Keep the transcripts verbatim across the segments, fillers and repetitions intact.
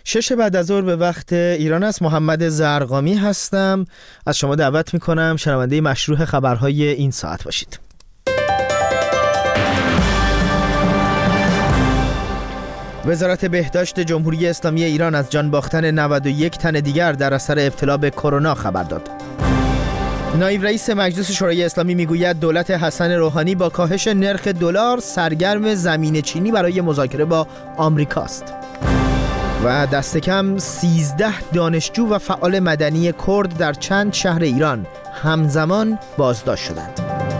شش بعد از ظهر به وقت ایران است. محمد زرقامی هستم. از شما دعوت میکنم شنونده مشروع خبرهای این ساعت باشید. وزارت بهداشت جمهوری اسلامی ایران از جان باختن نود و یک تن دیگر در اثر ابتلا به کرونا خبر داد. نایب رئیس مجلس شورای اسلامی میگوید دولت حسن روحانی با کاهش نرخ دلار سرگرم زمین چینی برای مذاکره با آمریکاست. و دست کم سیزده دانشجو و فعال مدنی کرد در چند شهر ایران همزمان بازداشت شدند.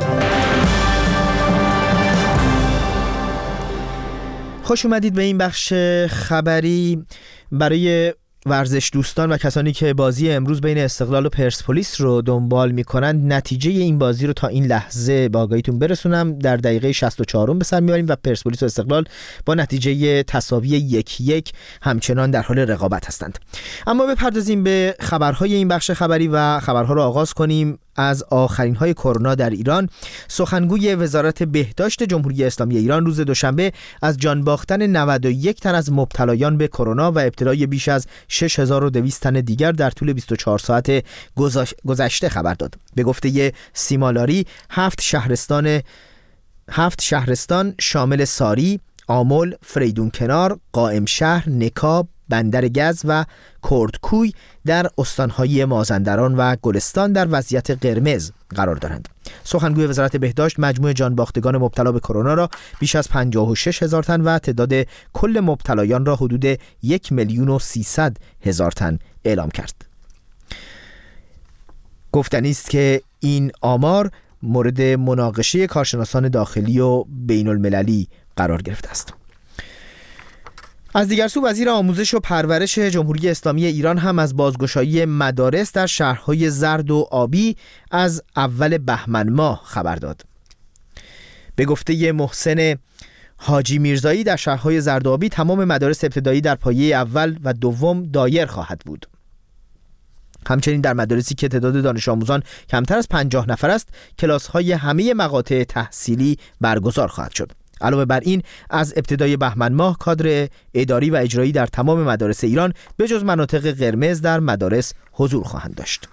خوش اومدید به این بخش خبری. برای ورزش دوستان و کسانی که بازی امروز بین استقلال و پرسپولیس رو دنبال میکنند، نتیجه این بازی رو تا این لحظه با آگاهیتون برسونم. در دقیقه شصت و چهار به سر میبریم و پرسپولیس و استقلال با نتیجه تساوی یک یک همچنان در حال رقابت هستند. اما بپردازیم به خبرهای این بخش خبری و خبرها رو آغاز کنیم از آخرین های کرونا در ایران. سخنگوی وزارت بهداشت جمهوری اسلامی ایران روز دوشنبه از جان باختن نود و یک تن از مبتلایان به کرونا و ابتلای بیش از شش هزار و دویست تن دیگر در طول بیست و چهار ساعت گذشته خبر داد. به گفته سیمالاری، هفت شهرستان هفت شهرستان شامل ساری، آمل، فریدون کنار، قائم شهر، نکاب، بندر گز و کردکوی در استانهای مازندران و گلستان در وضعیت قرمز قرار دارند. سخنگوی وزارت بهداشت مجموع جانباختگان مبتلا به کرونا را بیش از پنجاه و شش هزار تن و تعداد کل مبتلایان را حدود یک میلیون و سیصد هزار تن اعلام کرد. گفتنی است که این آمار مورد مناقشه کارشناسان داخلی و بین المللی قرار گرفته است. از دیگر سو وزیر آموزش و پرورش جمهوری اسلامی ایران هم از بازگشایی مدارس در شهرهای زرد و آبی از اول بهمن ماه خبر داد. به گفته محسن حاجی میرزایی در شهرهای زرد و آبی تمام مدارس ابتدایی در پایه اول و دوم دایر خواهد بود. همچنین در مدارسی که تعداد دانش آموزان کمتر از پنجاه نفر است، کلاس‌های همه مقاطع تحصیلی برگزار خواهد شد. علاوه بر این از ابتدای بهمن ماه کادر اداری و اجرایی در تمام مدارس ایران به جز مناطق قرمز در مدارس حضور خواهند داشت.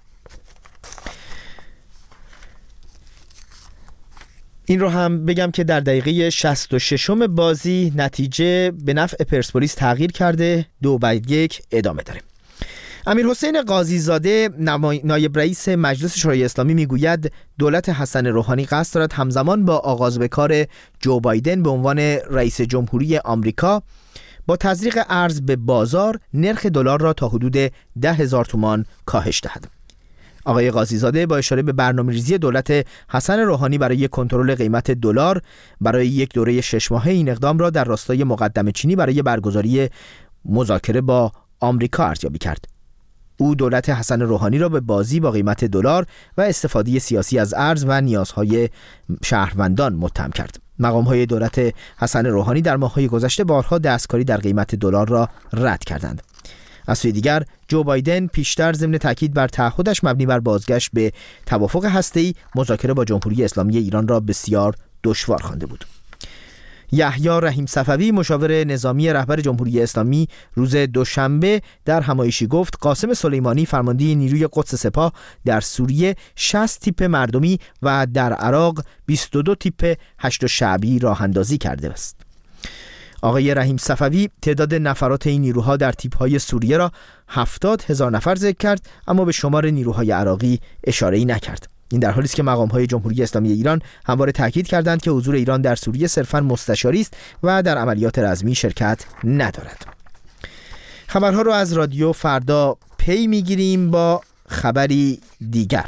این رو هم بگم که در دقیقه شصت و شش بازی نتیجه به نفع پرسپولیس تغییر کرده. دو بر یک ادامه داریم. امیر حسین قاضی زاده نایب رئیس مجلس شورای اسلامی میگوید دولت حسن روحانی قصد دارد همزمان با آغاز به کار جو بایدن به عنوان رئیس جمهوری آمریکا با تزریق ارز به بازار نرخ دلار را تا حدود ده هزار تومان کاهش دهد. آقای قاضی زاده با اشاره به برنامه‌ریزی دولت حسن روحانی برای کنترل قیمت دلار برای یک دوره شش ماهه این اقدام را در راستای مقدمه چینی برای برگزاری مذاکره با آمریکا ارزیابی کرد. او دولت حسن روحانی را به بازی با قیمت دلار و استفاده سیاسی از ارز و نیازهای شهروندان متهم کرد. مقام‌های دولت حسن روحانی در ماه‌های گذشته بارها دستکاری در قیمت دلار را رد کردند. از سوی دیگر جو بایدن پیشتر ضمن تاکید بر تعهدش مبنی بر بازگشت به توافق هسته‌ای مذاکره با جمهوری اسلامی ایران را بسیار دشوار خوانده بود. یحیی رحیم صفوی مشاور نظامی رهبر جمهوری اسلامی روز دوشنبه در همایشی گفت قاسم سلیمانی فرمانده نیروی قدس سپاه در سوریه شصت تیپ مردمی و در عراق بیست و دو تیپ هشت شعبی راه اندازی کرده است. آقای رحیم صفوی تعداد نفرات این نیروها در تیپ‌های سوریه را هفتاد هزار نفر ذکر کرد، اما به شمار نیروهای عراقی اشاره‌ای نکرد. این در حالی است که مقام‌های جمهوری اسلامی ایران همواره تاکید کردند که حضور ایران در سوریه صرفاً مستشاری است و در عملیات رزمی شرکت ندارد. خبرها رو از رادیو فردا پی میگیریم با خبری دیگر.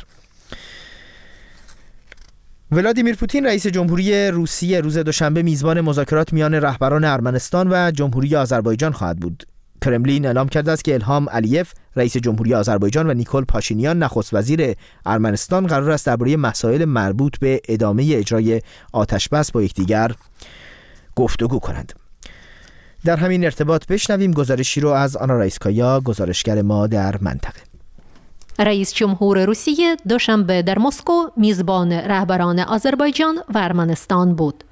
ولادیمیر پوتین رئیس جمهوری روسیه روز دوشنبه میزبان مذاکرات میان رهبران ارمنستان و جمهوری آذربایجان خواهد بود. کرملین اعلام کرده است که الهام علیف رئیس جمهوری آذربایجان و نیکول پاشینیان نخست وزیر ارمنستان قرار است درباره مسائل مربوط به ادامه اجرای آتشبس با یکدیگر گفتگو کنند. در همین ارتباط بشنویم گزارشی رو از آنا رایسکایا، گزارشگر ما در منطقه. رئیس جمهور روسیه دوشنبه در مسکو میزبان رهبران آذربایجان و ارمنستان بود.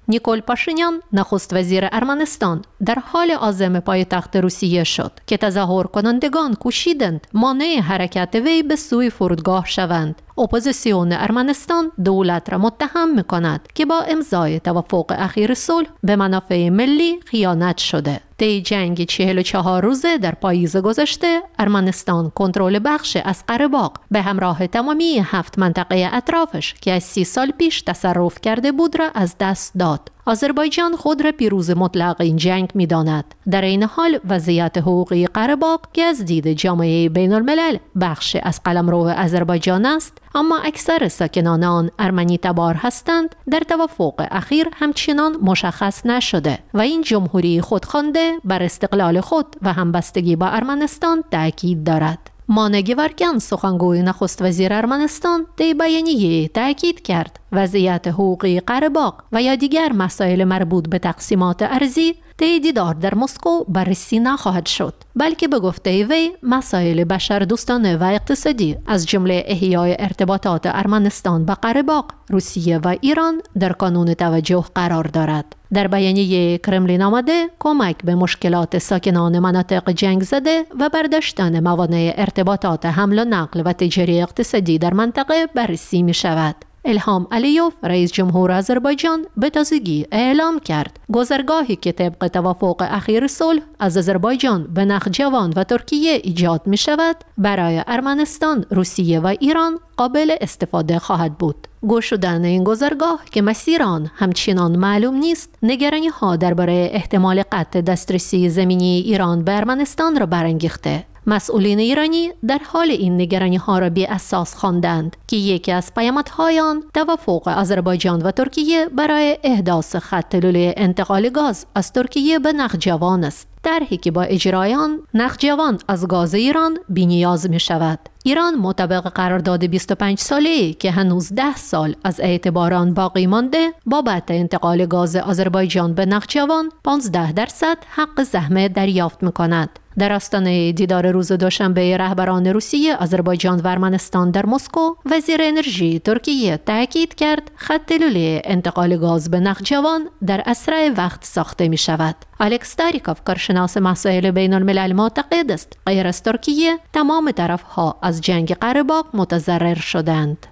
نیکول پاشینیان نخست وزیر ارمنستان در حال عازم پایتخت روسیه شد که تظاهر کنندگان کوشیدند مانع حرکت وی به سوی فرودگاه شوند. اپوزیسیون ارمنستان دولت را متهم می‌کند که با امضای توافق اخیر صلح به منافع ملی خیانت شده. طی جنگ چهل و چهار روزه در پاییز گذشته، ارمنستان کنترل بخش از قره باغ به همراه تمامی هفت منطقه اطرافش که از سی سال پیش تصرف کرده بود را از دست داد. آذربایجان خود را پیروز مطلق این جنگ می‌داند. در این حال وضعیت حقوقی قره باغ که از دید جامعه بین الملل بخش از قلمرو آذربایجان است، اما اکثر ساکنان آن ارمنی تبار هستند، در توافق اخیر همچنان مشخص نشده و این جمهوری خودخوانده بر استقلال خود و همبستگی با ارمنستان تاکید دارد. مانه گیورکیان سخنگوی نخست وزیر ارمنستان در بیانیه تاکید کرد وضعیت حقوقی قره باغ و یا دیگر مسائل مربوط به تقسیمات ارضی طی دیدار در مسکو بررسی نخواهد شد، بلکه به گفته وی مسائل بشردوستانه و اقتصادی از جمله احیای ارتباطات ارمنستان با قره باغ، روسیه و ایران در کانون توجه قرار دارد. در بیانیه کرملین آمده کمک به مشکلات ساکنان مناطق جنگ زده و برداشتن موانع ارتباطات حمل و نقل و تجاری اقتصادی در منطقه بررسی می شود. الهام علیوف رئیس جمهور آذربایجان به تازگی اعلام کرد گذرگاهی که طبق توافق اخیر صلح از آذربایجان به نخجوان و ترکیه ایجاد می شود برای ارمنستان، روسیه و ایران قابل استفاده خواهد بود. گشودن این گذرگاه که مسیر آن همچنان معلوم نیست، نگرانی ها درباره احتمال قطع دسترسی زمینی ایران به ارمنستان را برانگیخته. مسئولین ایرانی در حال این نگرانی ها را بی اساس خواندند که یکی از پیامدهای آن توافق آذربایجان و ترکیه برای احداث خط لوله انتقال گاز از ترکیه به نخجوان است. طرحی که با اجرای آن نخجوان از گاز ایران بی‌نیاز می شود. ایران مطابق قرارداد بیست و پنج ساله‌ای که هنوز ده سال از اعتبار آن باقی مانده، بابت انتقال گاز آذربایجان به نخجوان پانزده درصد حق زحمت دریافت می‌کند. در آستانه دیدار روز دوشنبه رهبران روسیه، آذربایجان و ارمنستان در مسکو، وزیر انرژی ترکیه تاکید کرد خط لوله انتقال گاز به نخجوان در اسرع وقت ساخته می شود. الکس تاریکوف، کارشناس مسائل بین الملل، معتقد است غیر از ترکیه تمام طرفها از جنگ قره باغ متضرر شدند.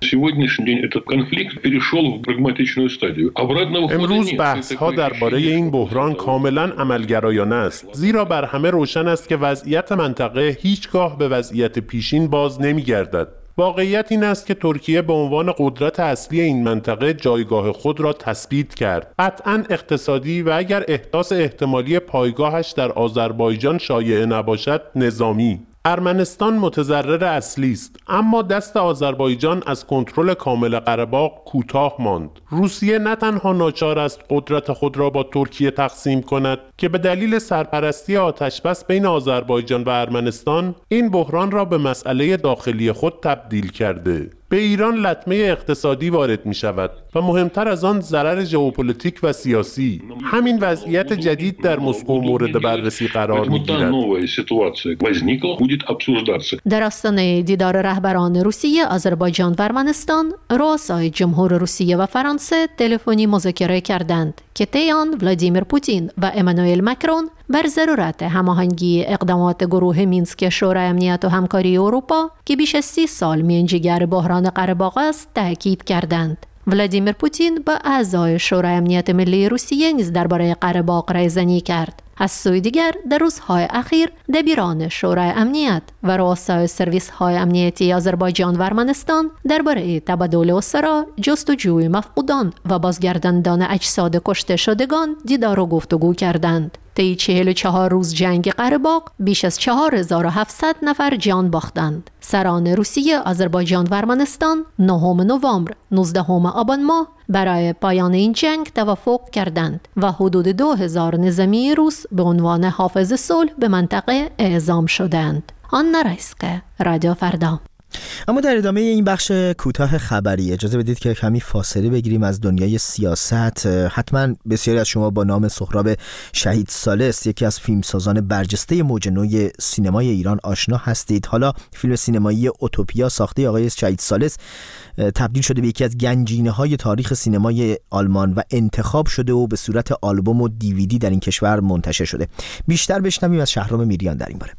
امروز بحث ها درباره این بحران کاملا عملگرایانه است، زیرا بر همه روشن است که وضعیت منطقه هیچگاه به وضعیت پیشین باز نمی‌گردد. واقعیت این است که ترکیه به عنوان قدرت اصلی این منطقه جایگاه خود را تثبیت کرد. قطعاً اقتصادی و اگر احداث احتمالی پایگاهش در آذربایجان شایع نباشد، نظامی. ارمنستان متضرر اصلی است، اما دست آذربایجان از کنترل کامل قره باغ کوتاه ماند. روسیه نه تنها ناچار است قدرت خود را با ترکیه تقسیم کند که به دلیل سرپرستی آتشبس بین آذربایجان و ارمنستان این بحران را به مسئله داخلی خود تبدیل کرده. به ایران لطمه اقتصادی وارد می شود و مهمتر از آن ضرر ژئوپلیتیک و سیاسی. همین وضعیت جدید در مسکو مورد بررسی قرار می گیرد. در آستانه دیدار رهبران روسیه، آذربایجان و ارمنستان، رؤسای جمهور روسیه و فرانسه تلفنی مذاکره کردند که طی آن ولادیمیر پوتین و امانوئل مکرون بر ضرورت هماهنگی اقدامات گروه مینسک شورای امنیت و همکاری اروپا که بیش از سی سال میانجیگر بحران قره باغ است تاکید کردند. ولادیمیر پوتین با اعضای شورای امنیت ملی روسیه نیز درباره قره باغ رایزنی کرد. از سوی دیگر در روزهای اخیر دبیران شورای امنیت و رؤسای سرویس‌های امنیتی آذربایجان و ارمنستان درباره تبادل اسرا، جستجوی مفقودان و بازگرداندن اجساد کشته شدگان دیدار و گفتگو کردند. طی چهل و چهار روز جنگ قره باغ بیش از چهار هزار و هفتصد نفر جان باختند. سران روسیه، آذربایجان و ارمنستان نهم نوامبر نوزدهم آبان ماه برای پایان این جنگ توافق کردند و حدود دو هزار نظامی روس به عنوان حافظ صلح به منطقه اعزام شدند. آنا رایسکه، رادیو فردا. اما در ادامه این بخش کوتاه خبری اجازه بدید که کمی فاصله بگیریم از دنیای سیاست. حتما بسیاری از شما با نام سهراب شهید ثالث، یکی از فیلمسازان برجسته موج نو سینمای ایران آشنا هستید. حالا فیلم سینمایی اوتوپیا ساخته آقای شهید ثالث تبدیل شده به یکی از گنجینه‌های تاریخ سینمای آلمان و انتخاب شده و به صورت آلبوم و دیویدی در این کشور منتشر شده. بیشتر بشنویم از شهرام میریان در این باره.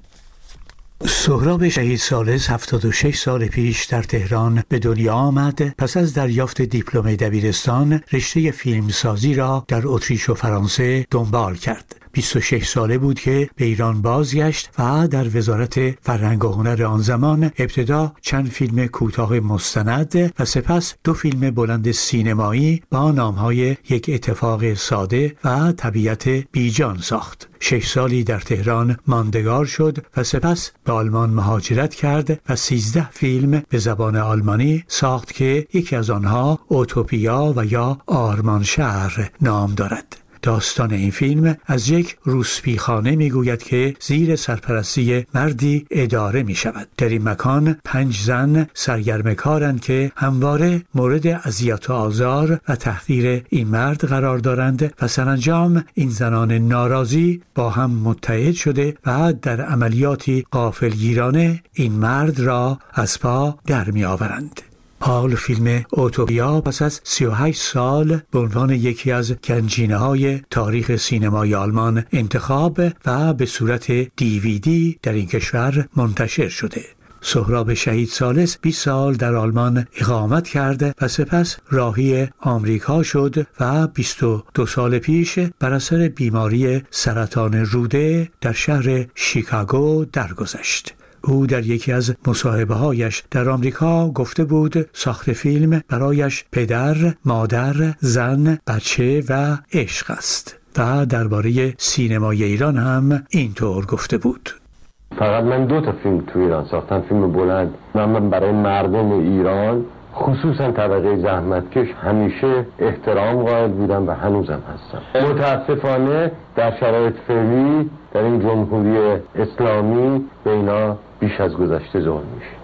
سهراب شهید ثالث هفتاد و شش سال پیش در تهران به دنیا آمد. پس از دریافت دیپلم دبیرستان رشته فیلمسازی را در اتریش و فرانسه دنبال کرد. بیست و شش ساله بود که به ایران بازگشت و در وزارت فرهنگ و هنر آن زمان ابتدا چند فیلم کوتاه مستند و سپس دو فیلم بلند سینمایی با نامهای یک اتفاق ساده و طبیعت بیجان ساخت. شش سالی در تهران ماندگار شد و سپس به آلمان مهاجرت کرد و سیزده فیلم به زبان آلمانی ساخت که یکی از آنها اوتوپیا و یا آرمان شهر نام دارد. داستان این فیلم از یک روسپیخانه میگوید که زیر سرپرستی مردی اداره می شود. در این مکان پنج زن سرگرم کارند که همواره مورد اذیت و آزار و تحقیر این مرد قرار دارند و سرانجام این زنان ناراضی با هم متحد شده و در عملیاتی غافلگیرانه این مرد را از پا در می آورند. حال فیلم اوتوپیا پس از سی و هشت سال به عنوان یکی از گنجینه‌های تاریخ سینمای آلمان انتخاب و به صورت دیویدی در این کشور منتشر شده. سهراب شهید ثالث بیست سال در آلمان اقامت کرد و سپس راهی آمریکا شد و بیست و دو سال پیش بر اثر بیماری سرطان روده در شهر شیکاگو درگذشت. او در یکی از مصاحبه‌هایش در آمریکا گفته بود ساخت فیلم برایش پدر، مادر، زن، بچه و عشق است و درباره سینمای ایران هم اینطور گفته بود. فقط من دو تا فیلم تو ایران ساختم، فیلم بلند. من برای مردم ایران خصوصا طبقه زحمتکش همیشه احترام قائل بودم و هنوزم هستم. متاسفانه در شرایط فعلی در این جمهوری اسلامی به اینا بیش از گذشته ظلم میشه.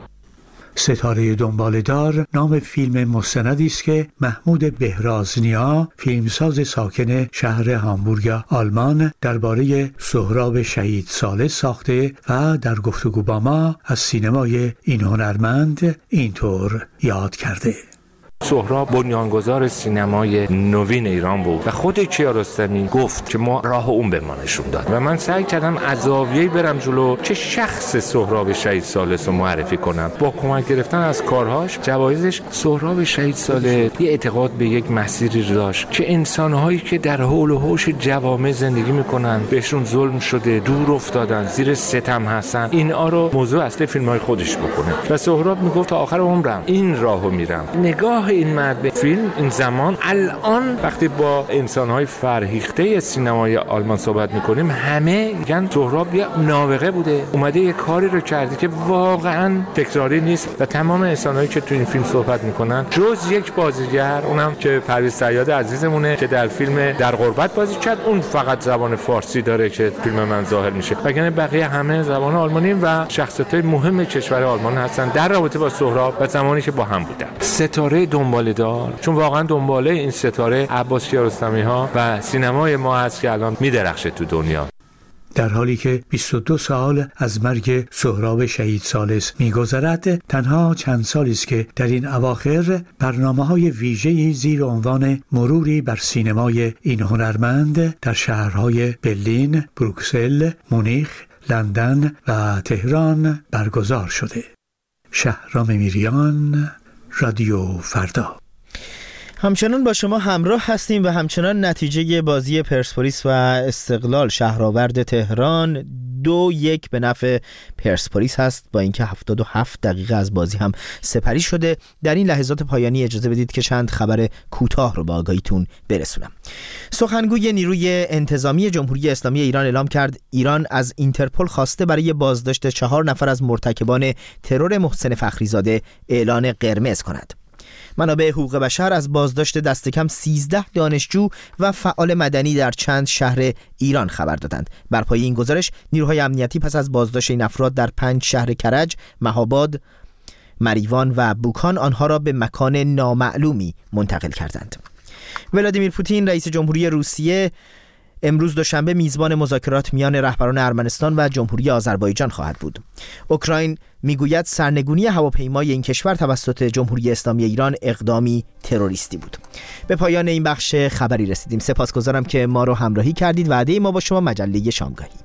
ستاره دنباله‌دار نام فیلم مستندی است که محمود بهرازنیا، فیلمساز ساکن شهر هامبورگ آلمان، درباره سهراب شهید ثالث ساخته و در گفتگو با ما از سینمای این هنرمند اینطور یاد کرده. سهراب بنیانگذار سینمای نوین ایران بود و خود کیارستمی گفت که ما راه اون به ما نشون داد و من سعی کردم از زاویه‌ای برم جلو که شخص سهراب شهید ثالث رو معرفی کنم. با کمک گرفتن از کارهاش، جوایزش، سهراب شهید ثالث یه اعتقاد به یک مسیری داشت که انسان‌هایی که در حول و حوش جوامع زندگی می‌کنن، بهشون ظلم شده، دور افتادن، زیر ستم هستن، اینا رو موضوع اصلی فیلم‌های خودش بکنه. و سهراب میگفت تا آخر عمرم این راهو میرم. نگاه این مرد به فیلم این زمان، الان وقتی با انسان‌های فرهیخته سینمای آلمان صحبت می‌کنیم، همه میگن سهراب یه نابغه بوده، اومده یه کاری رو کرده که واقعاً تکراری نیست و تمام انسان‌هایی که تو این فیلم صحبت می‌کنن جز یک بازیگر، اونم که پرویز صیاد عزیزمونه که در فیلم در غربت بازی کرد، اون فقط زبان فارسی داره که فیلم من ظاهر میشه، وگرنه بقیه همه زبان آلمانی و شخصیت‌های مهم کشور آلمان هستن در رابطه با سهراب و زمانی که با هم بودن. ستاره دنباله دار، چون واقعا دنباله این ستاره عباس کیارستمی ها و سینمای ما هست که الان میدرخشه تو دنیا. در حالی که بیست و دو سال از مرگ سهراب شهید ثالث می‌گذرد، تنها چند سالی است که در این اواخر برنامه‌های ویژه‌ای زیر عنوان مروری بر سینمای این هنرمند در شهرهای برلین، بروکسل، مونیخ، لندن و تهران برگزار شده. شهرام میریان، رادیو فردا. همچنان با شما همراه هستیم و همچنان نتیجه بازی پرسپولیس و استقلال شهرآورد تهران دو یک به نفع پرسپولیس هست، با اینکه هفتاد و هفت دقیقه از بازی هم سپری شده. در این لحظات پایانی اجازه بدید که چند خبر کوتاه رو با آگاهیتون برسونم. سخنگوی نیروی انتظامی جمهوری اسلامی ایران اعلام کرد ایران از اینترپل خواسته برای بازداشت چهار نفر از مرتکبان ترور محسن فخریزاده اعلان قرمز کند. منابع حقوق بشر از بازداشت دست کم سیزده دانشجو و فعال مدنی در چند شهر ایران خبر دادند. بر پایه این گزارش نیروهای امنیتی پس از بازداشت این افراد در پنج شهر کرج، مهاباد، مریوان و بوکان آنها را به مکان نامعلومی منتقل کردند. ولادیمیر پوتین رئیس جمهوری روسیه امروز دوشنبه میزبان مذاکرات میان رهبران ارمنستان و جمهوری آذربایجان خواهد بود. اوکراین میگوید سرنگونی هواپیمای این کشور توسط جمهوری اسلامی ایران اقدامی تروریستی بود. به پایان این بخش خبری رسیدیم. سپاسگزارم که ما رو همراهی کردید. وعده ما با شما مجله شامگاهی.